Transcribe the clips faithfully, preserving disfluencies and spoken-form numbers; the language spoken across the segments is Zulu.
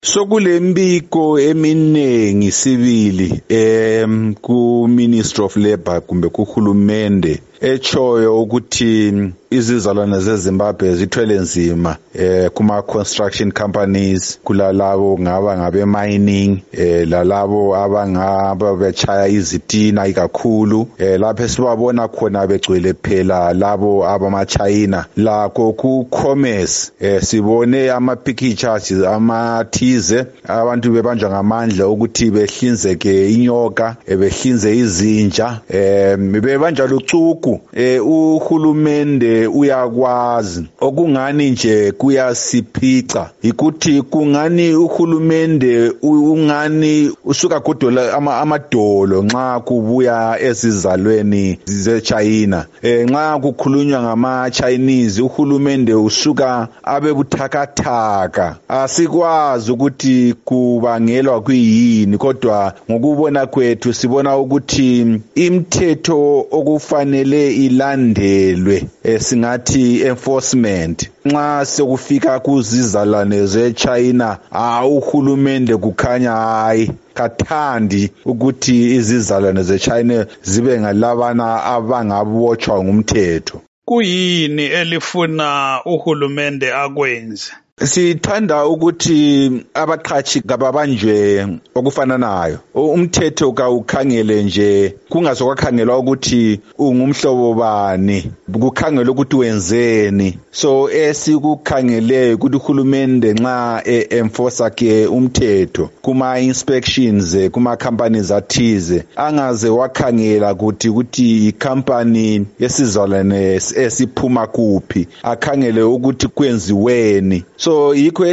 Sokulembiko eminingi sibili em ku Ministry of Labour kumbe kuhulumende echoyo ukuthi izizalwane zeZimbabwe zithwele nzima eh kuma construction companies kulalabo ngaba ngabe mining eh lalabo abangaba bechaya izitina ikakhulu eh lapho sibabona khona begcwele phela labo abama China lakho ku commerce eh sibone ama pictures amathize abantu bebanjwa ngamandla ukuthi behlinzeke inyoka behlinze izinja eh bebanjwa lucuku eh uhulumende uyakwazi okungani nje kuyasiphica ikuthi kungani uhulumende ungani usuka godola amadolo nxa kubuya esizalweni zeChina eh nxa kukhulunywa ngama Chinese uhulumende usuka abe buthakathaka asikwazi ukuthi kubangelwa kuyini kodwa ngokubona kwethu sibona ukuthi imithetho okufanele ilandelwe esingathi enforcement nxa sekufika kuzizalwane zeChina ah uhulumende kukhanya hayi kathandi ukuthi izizalwane zeChina zibe ngalabana abangabotshwa ngumthetho. Kuyini elifuna uhulumende akwenze? Sithanda ukuthi abaqhashi kababanjwe okufananayo. Umthetho kawukhangele nje kungazokukhangelwa ukuthi ungumhlobo bani, kukhangelwa ukuthi wenzeni. So esikukhangele ukuthi uhulumende nxa enforce ke umthetho kuma inspections kuma companies athize angaze wakhangela ukuthi ukuthi icompany yesizalwane esiphuma kuphi akhangele ukuthi kwenziweni. So yikho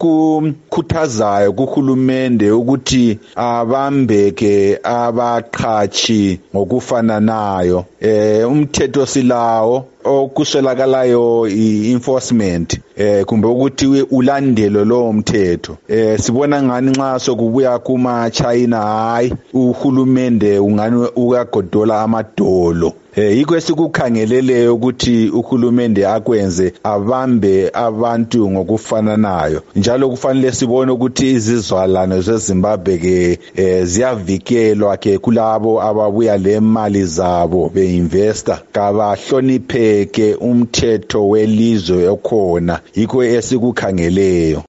esikukhuthazayo kuhulumende ukuthi abambeke abaqhashi ngokufananayo eh umthetho silawo okuswelakalayo i-enforcement eh kumbe ukuthi ulandelo lo mthetho eh sibona ngani nxa sokubuya kuma China hayi uhulumende ungani uyagodola amadolo eh yikho esikukhangelele ukuthi uhulumende akwenze abambe abantu ngokufananayo njalo kufanele sibone ukuthi izizalwane zeZimbabwe ke eh, ziyavikelwa ke kulabo ababuya lemali zabo beinvesta kabahlonipheke umthetho welizwe okhona yikho esikukhangeleyo.